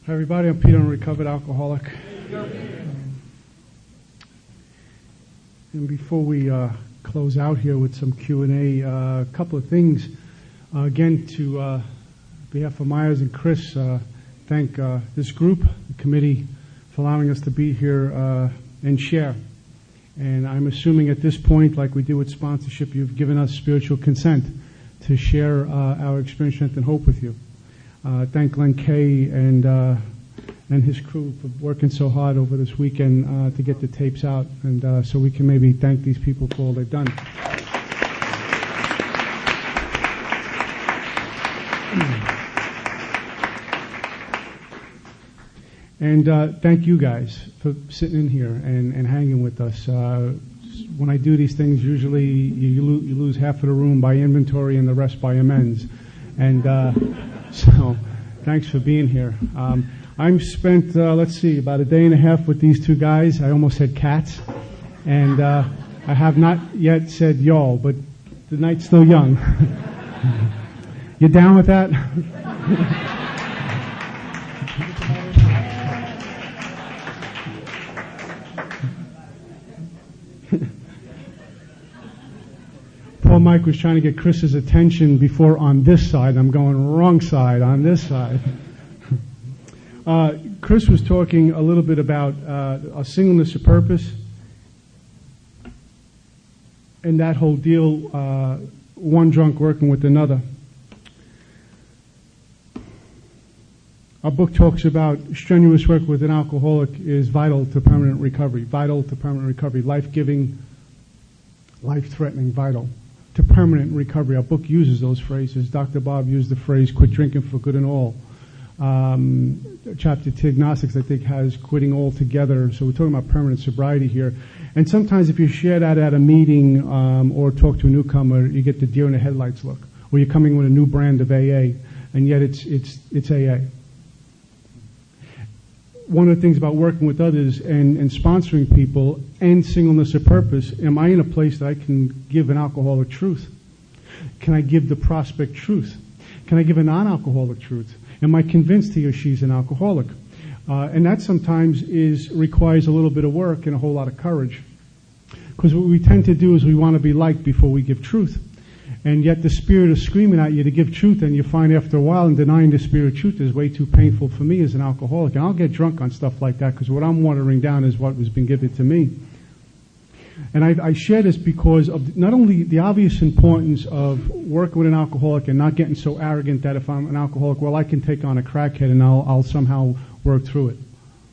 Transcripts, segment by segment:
Hi everybody, I'm Peter, I'm a recovered alcoholic. And before we close out here with some Q&A, a couple of things. Again, to behalf of Myers and Chris, thank this group, the committee, for allowing us to be here and share. And I'm assuming at this point, like we do with sponsorship, you've given us spiritual consent to share our experience, strength, and hope with you. Thank Glenn Kay and his crew for working so hard over this weekend to get the tapes out, and so we can maybe thank these people for all they've done. And thank you guys for sitting in here and hanging with us. When I do these things, usually you lose half of the room by inventory and the rest by amends. And so thanks for being here. I'm spent, let's see, about a day and a half with these two guys. I almost said cats. And I have not yet said y'all, but the night's still young. You down with that? Paul Mike was trying to get Chris's attention before on this side. I'm going wrong side, on this side. Chris was talking a little bit about a singleness of purpose and that whole deal, one drunk working with another. Our book talks about strenuous work with an alcoholic is vital to permanent recovery, life-giving, life-threatening, vital to permanent recovery. Our book uses those phrases. Dr. Bob used the phrase, quit drinking for good and all. Chapter 2, Agnostics, I think, has quitting altogether. So we're talking about permanent sobriety here. And sometimes if you share that at a meeting or talk to a newcomer, you get the deer in the headlights look. Or you're coming with a new brand of AA, and yet it's AA. One of the things about working with others and sponsoring people and singleness of purpose, am I in a place that I can give an alcoholic truth? Can I give the prospect truth? Can I give a non-alcoholic truth? Am I convinced he or she's an alcoholic? And that sometimes requires a little bit of work and a whole lot of courage. Because what we tend to do is we want to be liked before we give truth. And yet the spirit is screaming at you to give truth, and you find after a while, and denying the spirit of truth is way too painful for me as an alcoholic. And I'll get drunk on stuff like that because what I'm watering down is what was been given to me. And I share this because of not only the obvious importance of working with an alcoholic and not getting so arrogant that if I'm an alcoholic, well, I can take on a crackhead and I'll somehow work through it.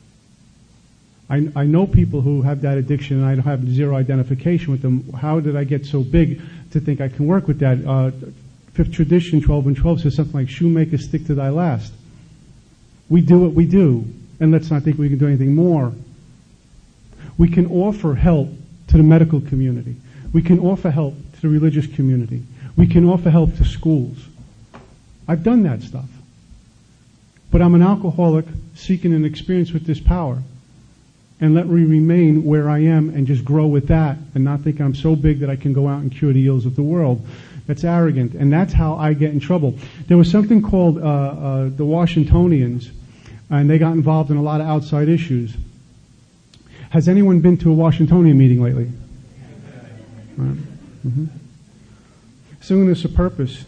I know people who have that addiction, and I have zero identification with them. How did I get so big to think I can work with that? Fifth tradition, 12 and 12, says something like, shoemaker, stick to thy last. We do what we do, and let's not think we can do anything more. We can offer help to the medical community. We can offer help to the religious community. We can offer help to schools. I've done that stuff. But I'm an alcoholic seeking an experience with this power. And let me remain where I am and just grow with that and not think I'm so big that I can go out and cure the ills of the world. That's arrogant. And that's how I get in trouble. There was something called the Washingtonians, and they got involved in a lot of outside issues. Has anyone been to a Washingtonian meeting lately? Right. Mm-hmm. Singleness of purpose.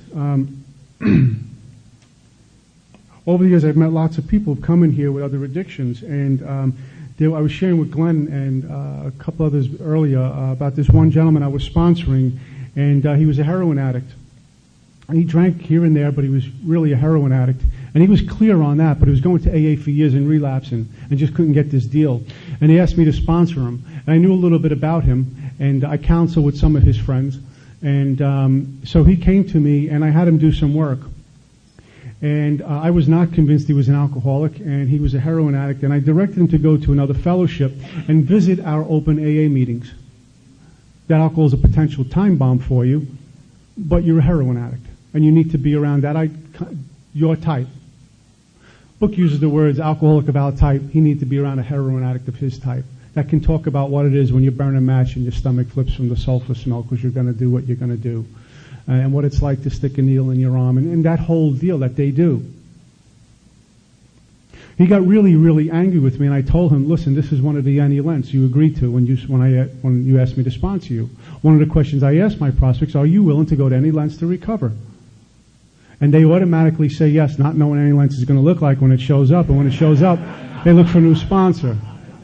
Over the years, I've met lots of people who've come in here with other addictions, and I was sharing with Glenn and a couple others earlier about this one gentleman I was sponsoring, and he was a heroin addict. And he drank here and there, but he was really a heroin addict. And he was clear on that, but he was going to AA for years and relapsing and just couldn't get this deal. And he asked me to sponsor him. And I knew a little bit about him, and I counseled with some of his friends. And so he came to me, and I had him do some work. And I was not convinced he was an alcoholic, and he was a heroin addict. And I directed him to go to another fellowship and visit our open AA meetings. That alcohol is a potential time bomb for you, but you're a heroin addict, and you need to be around that. Your type. Book uses the words alcoholic of our type. He needs to be around a heroin addict of his type that can talk about what it is when you burn a match and your stomach flips from the sulfur smell because you're going to do what you're going to do. And what it's like to stick a needle in your arm, and that whole deal that they do. He got really, really angry with me, and I told him, listen, this is one of the anti-Lents you agreed to when you asked me to sponsor you. One of the questions I asked my prospects, are you willing to go to any lengths to recover? And they automatically say yes, not knowing any lengths is going to look like when it shows up. And when it shows up, they look for a new sponsor.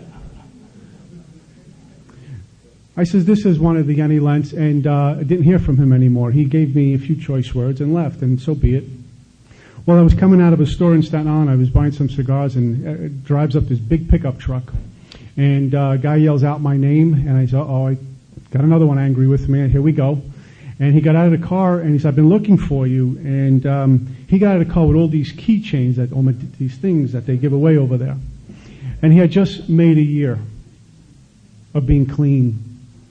I says, this is one of the anti-Lents, and I didn't hear from him anymore. He gave me a few choice words and left, and so be it. Well, I was coming out of a store in Staten Island. I was buying some cigars, and drives up this big pickup truck. And a guy yells out my name, and I said, oh, I got another one angry with me, and here we go. And he got out of the car, and he said, I've been looking for you. And he got out of the car with all these keychains, these things that they give away over there. And he had just made a year of being clean.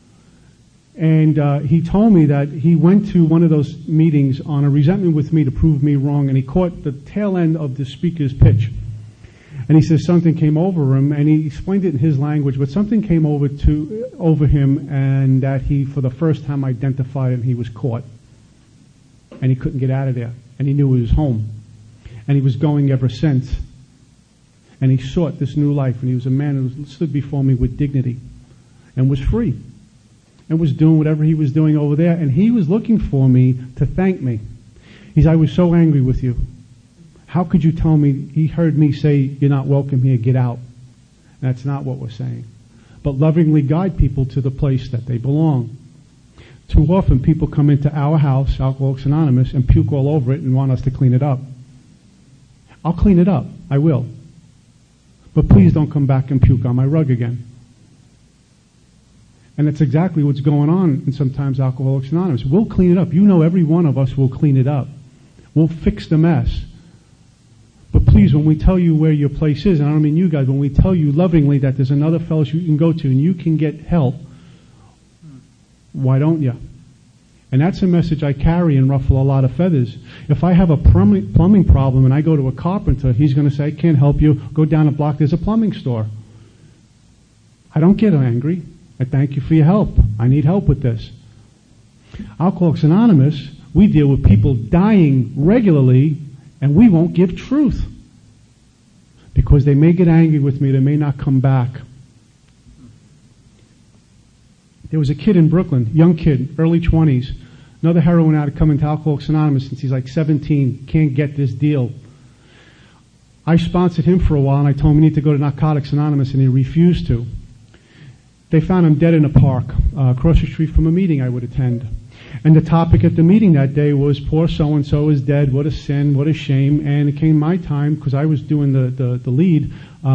And he told me that he went to one of those meetings on a resentment with me to prove me wrong, and he caught the tail end of the speaker's pitch. And he says something came over him, and he explained it in his language, but something came over him, and that he, for the first time, identified it, and he was caught. And he couldn't get out of there, and he knew he was home. And he was going ever since. And he sought this new life, and he was a man who stood before me with dignity and was free. And was doing whatever he was doing over there, and he was looking for me to thank me. He said, I was so angry with you. How could you tell me? He heard me say, you're not welcome here, get out. That's not what we're saying. But lovingly guide people to the place that they belong. Too often people come into our house, Alcoholics Anonymous, and puke all over it and want us to clean it up. I'll clean it up. I will. But please don't come back and puke on my rug again. And that's exactly what's going on in sometimes Alcoholics Anonymous. We'll clean it up. You know, every one of us will clean it up. We'll fix the mess. But please, when we tell you where your place is, and I don't mean you guys, when we tell you lovingly that there's another fellowship you can go to and you can get help, why don't you? And that's a message I carry and ruffle a lot of feathers. If I have a plumbing problem and I go to a carpenter, he's going to say, I can't help you. Go down a block, there's a plumbing store. I don't get angry. I thank you for your help. I need help with this. Alcoholics Anonymous, we deal with people dying regularly, and we won't give truth. Because they may get angry with me, they may not come back. There was a kid in Brooklyn, young kid, early 20s, another heroin addict coming to Alcoholics Anonymous since he's like 17, can't get this deal. I sponsored him for a while, and I told him he needed to go to Narcotics Anonymous, and he refused to. They found him dead in a park, across the street from a meeting I would attend. And the topic at the meeting that day was, poor so-and-so is dead, what a sin, what a shame. And it came my time, because I was doing the lead,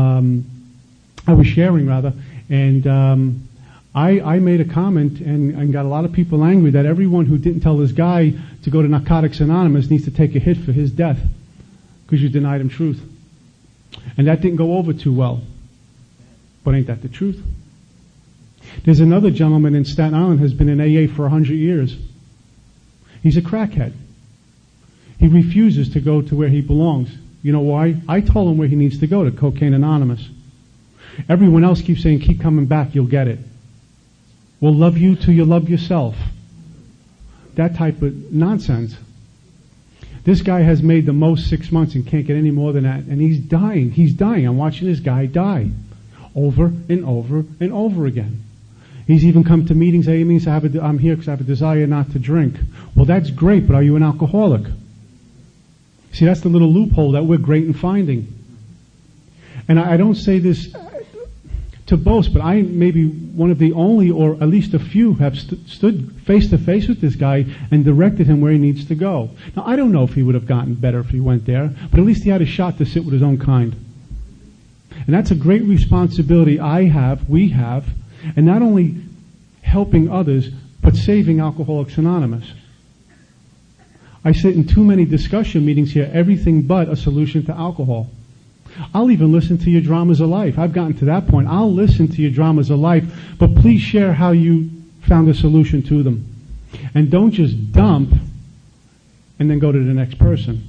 I was sharing rather, and I made a comment and got a lot of people angry that everyone who didn't tell this guy to go to Narcotics Anonymous needs to take a hit for his death, because you denied him truth. And that didn't go over too well. But ain't that the truth? There's another gentleman in Staten Island who has been in AA for 100 years. He's a crackhead. He refuses to go to where he belongs. You know why? I told him where he needs to go, to Cocaine Anonymous. Everyone else keeps saying, keep coming back, you'll get it. We'll love you till you love yourself. That type of nonsense. This guy has made the most 6 months and can't get any more than that, and he's dying. He's dying. I'm watching this guy die over and over and over again. He's even come to meetings, AA meetings, I'm here because I have a desire not to drink. Well, that's great, but are you an alcoholic? See, that's the little loophole that we're great in finding. And I don't say this to boast, but I may be one of the only, or at least a few, have stood face to face with this guy and directed him where he needs to go. Now, I don't know if he would have gotten better if he went there, but at least he had a shot to sit with his own kind. And that's a great responsibility we have, and not only helping others, but saving Alcoholics Anonymous. I sit in too many discussion meetings here, everything but a solution to alcohol. I'll even listen to your dramas of life. I've gotten to that point. I'll listen to your dramas of life, but please share how you found a solution to them. And don't just dump and then go to the next person.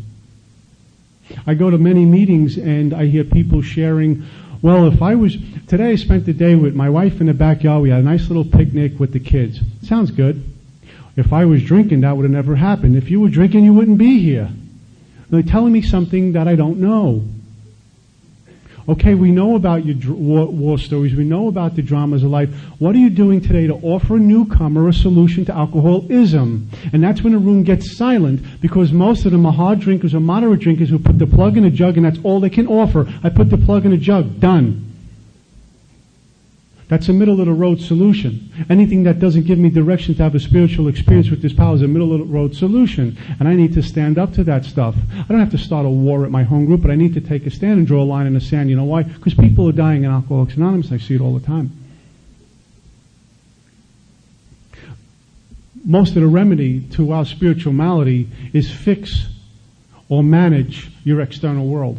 I go to many meetings and I hear people sharing, well, today I spent the day with my wife in the backyard. We had a nice little picnic with the kids. Sounds good. If I was drinking, that would have never happened. If you were drinking, you wouldn't be here. They're telling me something that I don't know. Okay, we know about your war stories. We know about the dramas of life. What are you doing today to offer a newcomer a solution to alcoholism? And that's when the room gets silent, because most of them are hard drinkers or moderate drinkers who put the plug in a jug and that's all they can offer. I put the plug in a jug. Done. That's a middle-of-the-road solution. Anything that doesn't give me direction to have a spiritual experience with this power is a middle-of-the-road solution. And I need to stand up to that stuff. I don't have to start a war at my home group, but I need to take a stand and draw a line in the sand. You know why? Because people are dying in Alcoholics Anonymous. I see it all the time. Most of the remedy to our spiritual malady is fix or manage your external world.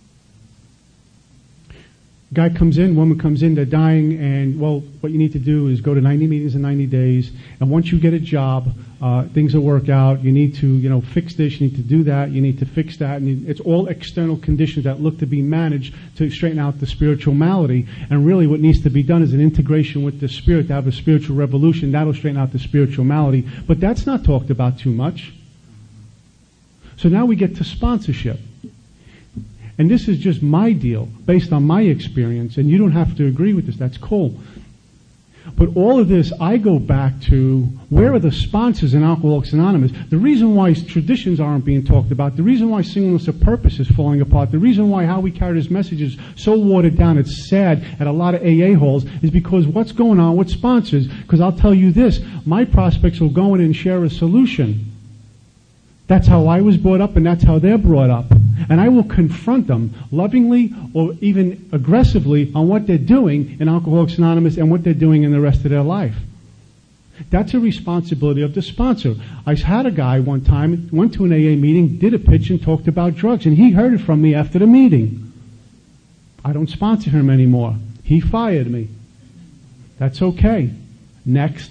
Guy comes in, woman comes in, they're dying, and, well, what you need to do is go to 90 meetings in 90 days, and once you get a job, things will work out. You need to, fix this, you need to do that, you need to fix that, and it's all external conditions that look to be managed to straighten out the spiritual malady, and really what needs to be done is an integration with the spirit to have a spiritual revolution. That'll straighten out the spiritual malady, but that's not talked about too much. So now we get to sponsorship. And this is just my deal, based on my experience, and you don't have to agree with this, that's cool. But all of this, I go back to, where are the sponsors in Alcoholics Anonymous? The reason why traditions aren't being talked about, the reason why singleness of purpose is falling apart, the reason why how we carry this message is so watered down, it's sad at a lot of AA halls, is because what's going on with sponsors? Because I'll tell you this, my prospects will go in and share a solution. That's how I was brought up, and that's how they're brought up. And I will confront them lovingly or even aggressively on what they're doing in Alcoholics Anonymous and what they're doing in the rest of their life. That's a responsibility of the sponsor. I had a guy one time, went to an AA meeting, did a pitch and talked about drugs, and he heard it from me after the meeting. I don't sponsor him anymore. He fired me. That's okay. Next.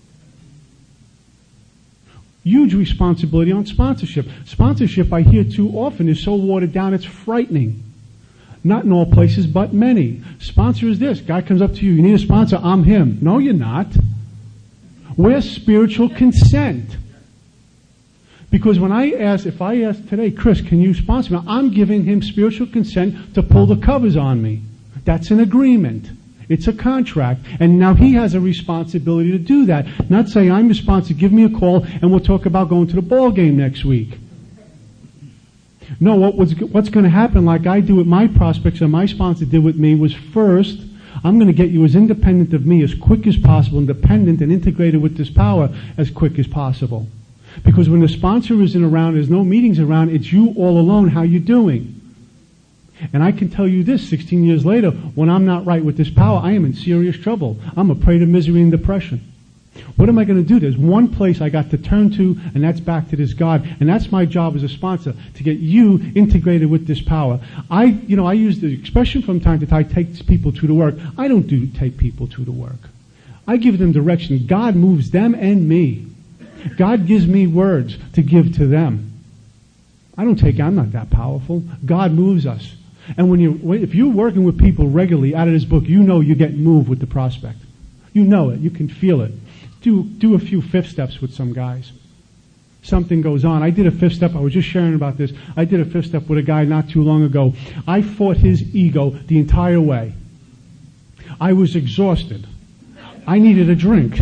Huge responsibility on sponsorship. Sponsorship, I hear too often, is so watered down it's frightening. Not in all places, but many. Sponsor is this. Guy comes up to you, you need a sponsor, I'm him. No, you're not. Where's spiritual consent? Because if I ask today, Chris, can you sponsor me? I'm giving him spiritual consent to pull the covers on me. That's an agreement. It's a contract, and now he has a responsibility to do that. Not say, I'm your sponsor, give me a call, and we'll talk about going to the ball game next week. No, what's going to happen, like I do with my prospects and my sponsor did with me, was first, I'm going to get you as independent of me as quick as possible, independent and integrated with this power as quick as possible. Because when the sponsor isn't around, there's no meetings around, it's you all alone, how you doing? And I can tell you this, 16 years later, when I'm not right with this power, I am in serious trouble. I'm a prey to misery and depression. What am I going to do? There's one place I got to turn to, and that's back to this God. And that's my job as a sponsor, to get you integrated with this power. I use the expression from time to time, take people to the work. I don't take people to the work. I give them direction. God moves them and me. God gives me words to give to them. I'm not that powerful. God moves us. And if you're working with people regularly out of this book, you get moved with the prospect. You know it. You can feel it. Do a few fifth steps with some guys. Something goes on. I did a fifth step. I was just sharing about this. I did a fifth step with a guy not too long ago. I fought his ego the entire way. I was exhausted. I needed a drink.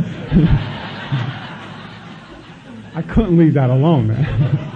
I couldn't leave that alone, man.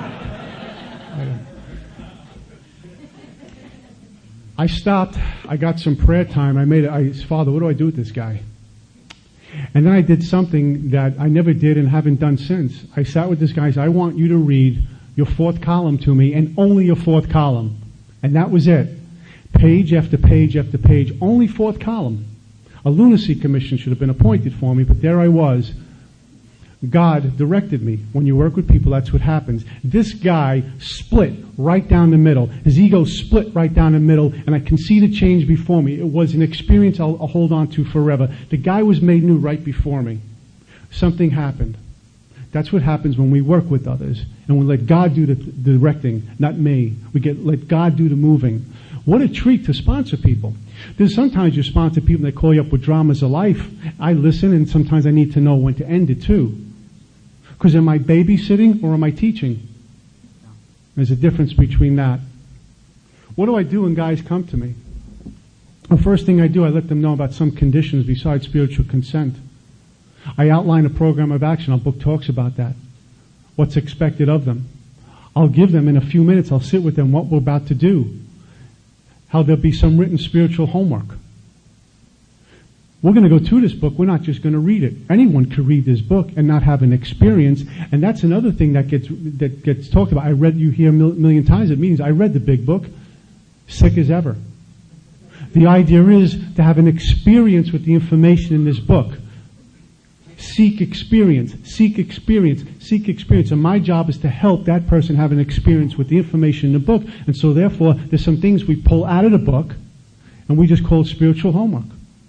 I stopped, I got some prayer time, I said, Father, what do I do with this guy? And then I did something that I never did and haven't done since. I sat with this guy and said, I want you to read your fourth column to me, and only your fourth column. And that was it. Page after page after page, only fourth column. A lunacy commission should have been appointed for me, but there I was. God directed me. When you work with people, that's what happens. This guy split right down the middle. His ego split right down the middle, and I can see the change before me. It was an experience I'll hold on to forever. The guy was made new right before me. Something happened. That's what happens when we work with others, and we let God do the directing, not me. Let God do the moving. What a treat to sponsor people. There's sometimes you sponsor people and they call you up with dramas of life. I listen, and sometimes I need to know when to end it too. Because am I babysitting or am I teaching? There's a difference between that. What do I do when guys come to me? The first thing I do, I let them know about some conditions besides spiritual consent. I outline a program of action. Our book talks about that. What's expected of them. I'll give them in a few minutes, I'll sit with them what we're about to do. How there'll be some written spiritual homework. We're going to go through this book. We're not just going to read it. Anyone could read this book and not have an experience. And that's another thing that gets talked about. I read, you hear a million times at meetings, I read the big book, sick as ever. The idea is to have an experience with the information in this book. Seek experience, seek experience, seek experience. And my job is to help that person have an experience with the information in the book. And so therefore, there's some things we pull out of the book and we just call it spiritual homework.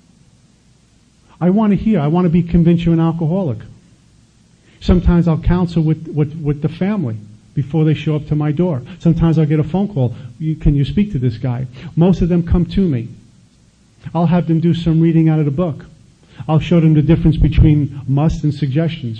I want to be convinced you're an alcoholic. Sometimes I'll counsel with the family before they show up to my door. Sometimes I'll get a phone call. Can you speak to this guy? Most of them come to me. I'll have them do some reading out of the book. I'll show them the difference between must and suggestions.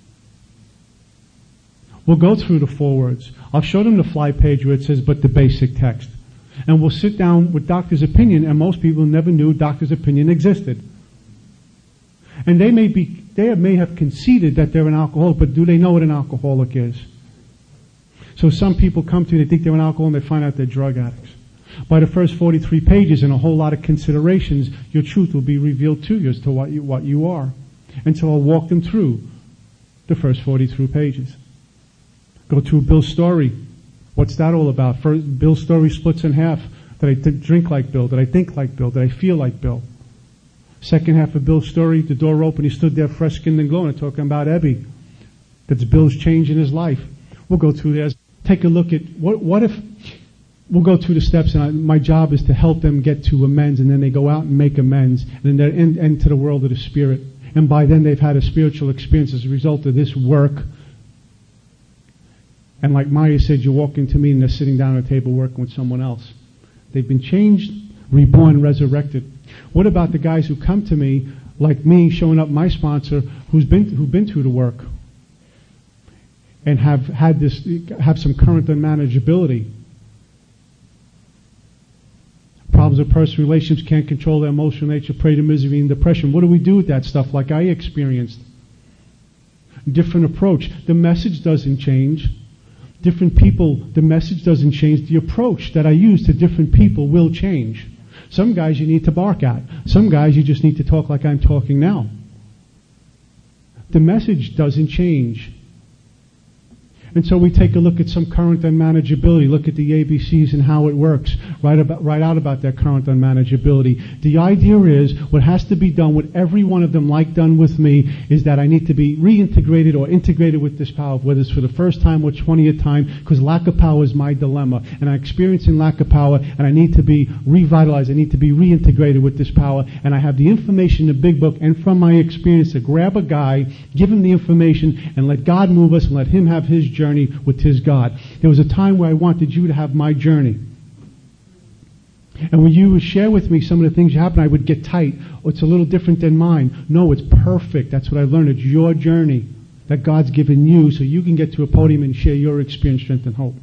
We'll go through the forewords. I'll show them the fly page where it says, but the basic text. And we'll sit down with doctor's opinion, and most people never knew doctor's opinion existed. And they may have conceded that they're an alcoholic, but do they know what an alcoholic is? So some people come to me, they think they're an alcoholic, and they find out they're drug addicts. By the first 43 pages and a whole lot of considerations, your truth will be revealed to you as to what you are. And so I'll walk them through the first 43 pages. Go through Bill's story. What's that all about? First, Bill's story splits in half. Did I drink like Bill? Did I think like Bill? Did I feel like Bill? Second half of Bill's story, the door opened, he stood there fresh-skinned and glowing, talking about Ebby. That's Bill's change in his life. We'll go through this. Take a look at what if we'll go through the steps, and my job is to help them get to amends, and then they go out and make amends, and then they're into the world of the Spirit. And by then they've had a spiritual experience as a result of this work. And like Maya said, you walk into me and they're sitting down at a table working with someone else. They've been changed, reborn, resurrected. What about the guys who come to me, like me, showing up my sponsor, who've been through the work and have some current unmanageability? Problems of personal relationships, can't control their emotional nature, prey to misery and depression. What do we do with that stuff like I experienced? Different approach. The message doesn't change. Different people, the message doesn't change. The approach that I use to different people will change. Some guys you need to bark at. Some guys you just need to talk like I'm talking now. The message doesn't change. And so we take a look at some current unmanageability, look at the ABCs and how it works, right out about that current unmanageability. The idea is what has to be done with every one of them, like done with me, is that I need to be reintegrated or integrated with this power, whether it's for the first time or 20th time, because lack of power is my dilemma. And I'm experiencing lack of power, and I need to be revitalized. I need to be reintegrated with this power. And I have the information in the big book, and from my experience, to grab a guy, give him the information, and let God move us, and let him have his journey with his God. There was a time where I wanted you to have my journey. And when you would share with me some of the things that happened, I would get tight. Oh, it's a little different than mine. No, it's perfect. That's what I learned. It's your journey that God's given you so you can get to a podium and share your experience, strength, and hope.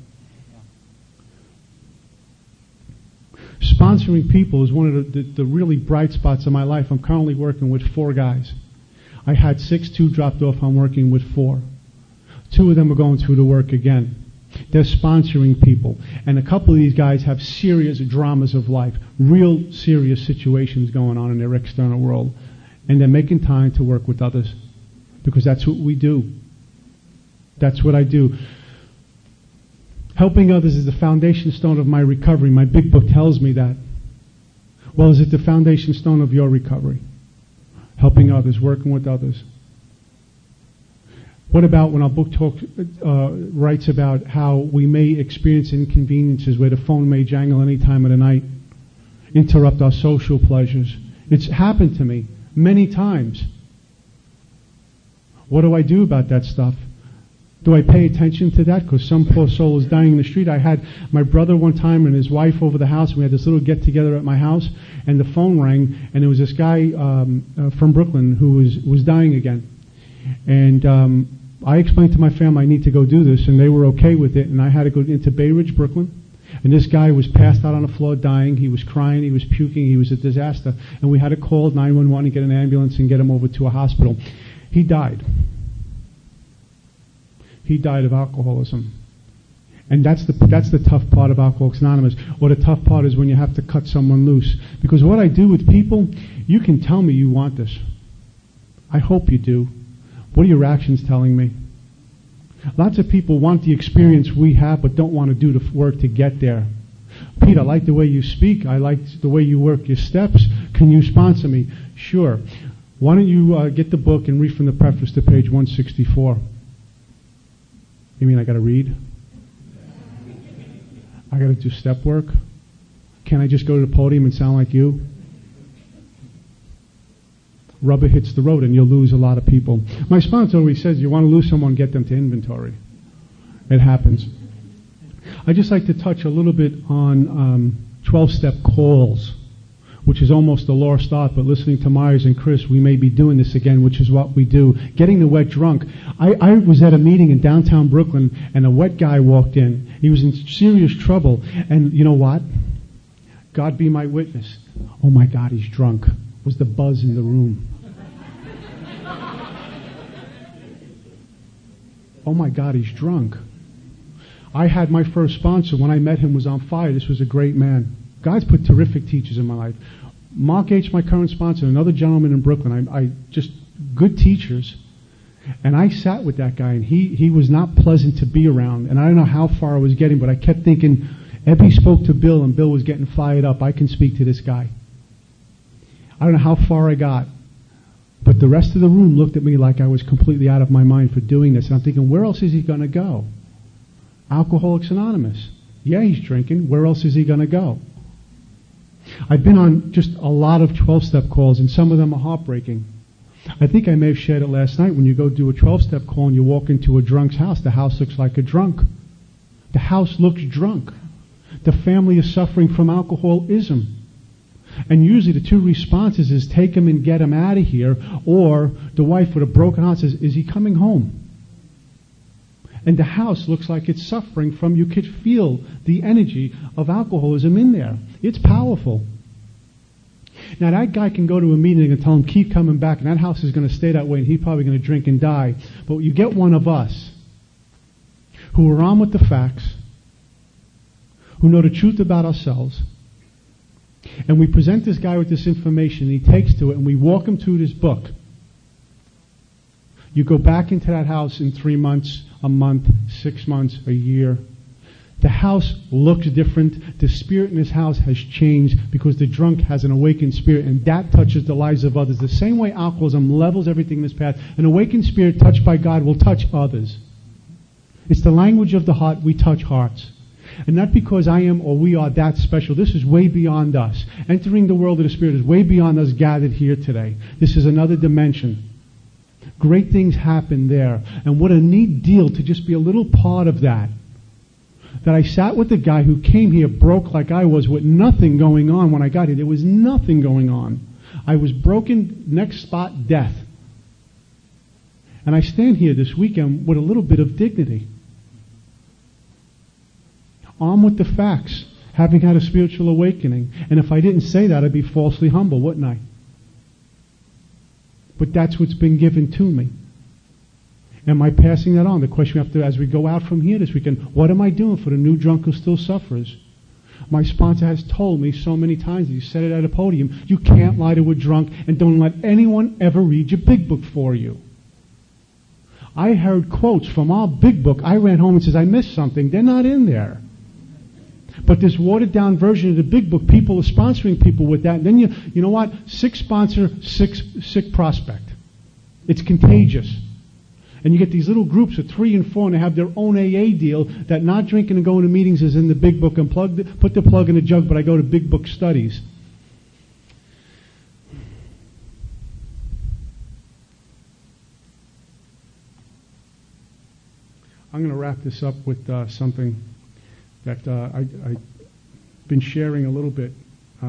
Sponsoring people is one of the really bright spots of my life. I'm currently working with 4 guys. I had 6, 2 dropped off. I'm working with 4. 2 of them are going through the work again. They're sponsoring people. And a couple of these guys have serious dramas of life, real serious situations going on in their external world. And they're making time to work with others because that's what we do. That's what I do. Helping others is the foundation stone of my recovery. My big book tells me that. Well, is it the foundation stone of your recovery? Helping others, working with others. What about when our book writes about how we may experience inconveniences where the phone may jangle any time of the night, interrupt our social pleasures? It's happened to me many times. What do I do about that stuff? Do I pay attention to that? Because some poor soul is dying in the street. I had my brother one time and his wife over the house. We had this little get-together at my house, and the phone rang, and there was this guy from Brooklyn who was dying again. And I explained to my family I need to go do this, and they were okay with it. And I had to go into Bay Ridge, Brooklyn. And this guy was passed out on the floor dying. He was crying. He was puking. He was a disaster. And we had to call 911 and get an ambulance and get him over to a hospital. He died. He died of alcoholism. And that's the tough part of Alcoholics Anonymous. Or the tough part is when you have to cut someone loose. Because what I do with people, you can tell me you want this. I hope you do. What are your actions telling me? Lots of people want the experience we have but don't want to do the work to get there. Pete, I like the way you speak. I like the way you work your steps. Can you sponsor me? Sure. Why don't you get the book and read from the preface to page 164? You mean I got to read? I got to do step work? Can I just go to the podium and sound like you? Rubber hits the road and you'll lose a lot of people. My sponsor always says, you want to lose someone, get them to inventory. It happens. I'd just like to touch a little bit on 12-step calls, which is almost a lost art, but listening to Myers and Chris, we may be doing this again, which is what we do. Getting the wet drunk. I was at a meeting in downtown Brooklyn, and a wet guy walked in. He was in serious trouble, and you know what? God be my witness. Oh my God, he's drunk. Was the buzz in the room. Oh my God, he's drunk. I had my first sponsor. When I met him, was on fire. This was a great man. God's put terrific teachers in my life. Mark H., my current sponsor, another gentleman in Brooklyn. I just good teachers. And I sat with that guy, and he was not pleasant to be around. And I don't know how far I was getting, but I kept thinking, Ebby spoke to Bill, and Bill was getting fired up. I can speak to this guy. I don't know how far I got. But the rest of the room looked at me like I was completely out of my mind for doing this. And I'm thinking, where else is he going to go? Alcoholics Anonymous. Yeah, he's drinking. Where else is he going to go? I've been on just a lot of 12-step calls, and some of them are heartbreaking. I think I may have shared it last night. When you go do a 12-step call and you walk into a drunk's house, the house looks like a drunk. The house looks drunk. The family is suffering from alcoholism. And usually the two responses is take him and get him out of here, or the wife with a broken heart says, is he coming home? And the house looks like it's suffering from, you could feel the energy of alcoholism in there. It's powerful. Now that guy can go to a meeting and tell him keep coming back, and that house is going to stay that way, and he's probably going to drink and die. But you get one of us who are on with the facts, who know the truth about ourselves, and we present this guy with this information, and he takes to it, and we walk him through this book. You go back into that house in 3 months, a month, 6 months, a year. The house looks different. The spirit in this house has changed because the drunk has an awakened spirit, and that touches the lives of others. The same way alcoholism levels everything in this path, an awakened spirit touched by God will touch others. It's the language of the heart. We touch hearts. And not because I am or we are that special. This is way beyond us. Entering the world of the Spirit is way beyond us gathered here today. This is another dimension. Great things happen there. And what a neat deal to just be a little part of that. That I sat with the guy who came here broke like I was with nothing going on when I got here. There was nothing going on. I was broken, next spot, death. And I stand here this weekend with a little bit of dignity. Armed with the facts, having had a spiritual awakening. And if I didn't say that, I'd be falsely humble, wouldn't I? But that's what's been given to me. Am I passing that on? The question we have to, as we go out from here this weekend, what am I doing for the new drunk who still suffers? My sponsor has told me so many times, he said it at a podium, you can't lie to a drunk, and don't let anyone ever read your big book for you. I heard quotes from our big book. I ran home and says, I missed something. They're not in there. But this watered-down version of the big book, people are sponsoring people with that. And then you know what? 6 sponsor, 6 sick prospect. It's contagious. And you get these little groups of 3 and 4, and they have their own AA deal that not drinking and going to meetings is in the big book, and put the plug in the jug, but I go to big book studies. I'm going to wrap this up with something that I've been sharing a little bit.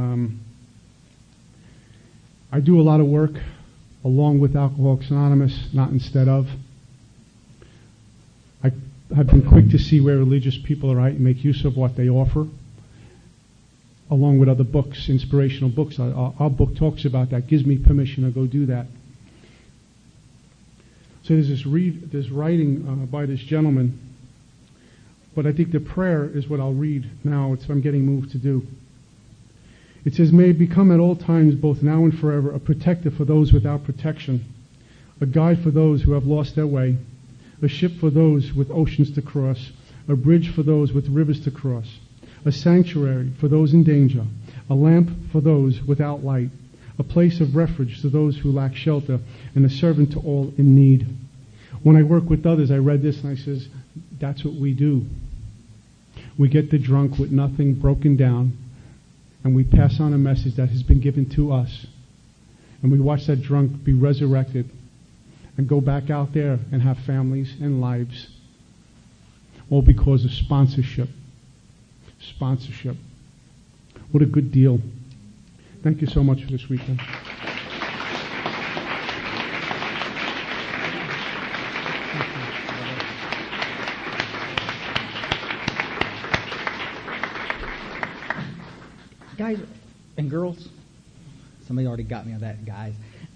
I do a lot of work along with Alcoholics Anonymous, not instead of. I've been quick to see where religious people are at and make use of what they offer, along with other books, inspirational books. Our book talks about that, gives me permission to go do that. So there's this writing by this gentleman, but I think the prayer is what I'll read now. It's what I'm getting moved to do. It says, "May it become at all times, both now and forever, a protector for those without protection, a guide for those who have lost their way, a ship for those with oceans to cross, a bridge for those with rivers to cross, a sanctuary for those in danger, a lamp for those without light, a place of refuge to those who lack shelter, and a servant to all in need." When I work with others, I read this and I says, that's what we do. We get the drunk with nothing, broken down, and we pass on a message that has been given to us. And we watch that drunk be resurrected and go back out there and have families and lives, all because of sponsorship. Sponsorship. What a good deal. Thank you so much for this weekend. Guys and girls, somebody already got me on that, guys.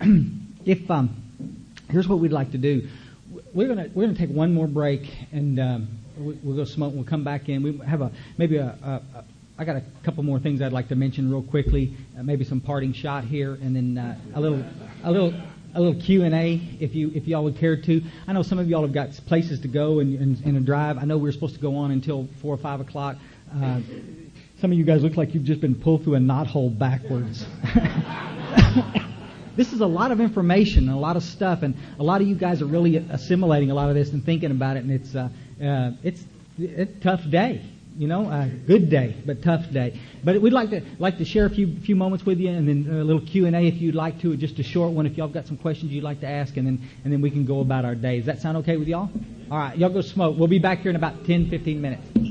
Here's what we'd like to do. We're gonna take one more break, and we'll go smoke. We'll come back in. We have I got a couple more things I'd like to mention real quickly. Maybe some parting shot here, and then a little Q&A if y'all would care to. I know some of y'all have got places to go and a drive. I know we're supposed to go on until 4 or 5 o'clock. Some of you guys look like you've just been pulled through a knothole backwards. This is a lot of information and a lot of stuff, and a lot of you guys are really assimilating a lot of this and thinking about it, and it's a tough day, good day, but tough day. But we'd like to share a few moments with you, and then a little Q&A if you'd like to, just a short one if y'all got some questions you'd like to ask, and then we can go about our day. Does that sound okay with y'all? All right, y'all go smoke. We'll be back here in about 10, 15 minutes.